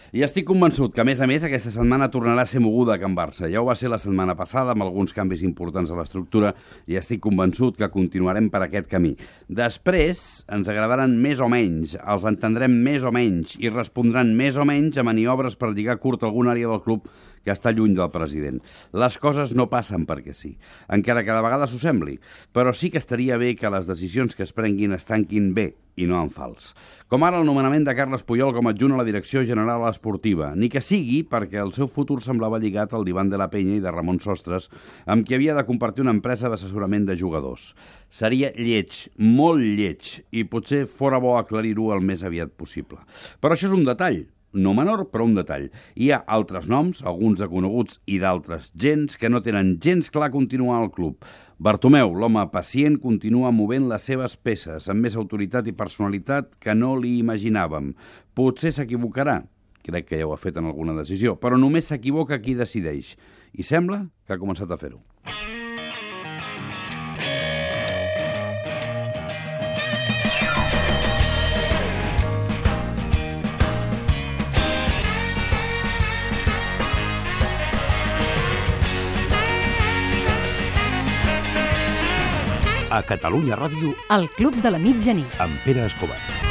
I estic convençut que, a més, aquesta setmana tornarà a ser moguda a Can Barça. Ja ho va ser la setmana passada, amb alguns canvis importants a l'estructura, i estic convençut que continuarem per aquest camí. Després ens agradaran més o menys, els entendrem més o menys i respondran més o menys a maniobres per lligar curt alguna àrea del club que està lluny del president. Les coses no passen perquè sí, encara que de vegades ho sembli, però sí que estaria bé que les decisions que es prenguin es tanquin bé i no en fals. Com ara el nomenament de Carles Puyol com a adjunt a la Direcció General Esportiva, ni que sigui perquè el seu futur semblava lligat al d'Ivan de la Peña i de Ramon Sostres, amb qui havia de compartir una empresa d'assessorament de jugadors. Seria lleig, molt lleig, i potser fora bo aclarir-ho el més aviat possible. Però això és un detall, no menor, però un detall. Hi ha altres noms, alguns de coneguts i d'altres gens, que no tenen gens clar continuar al club. Bartomeu, l'home pacient, continua movent les seves peces, amb més autoritat i personalitat que no li imaginàvem. Potser s'equivocarà, crec que ja ho ha fet en alguna decisió, però només s'equivoca qui decideix. I sembla que ha començat a fer-ho. A Catalunya Ràdio, El Club de la Mitjanit. amb Pere Escobar.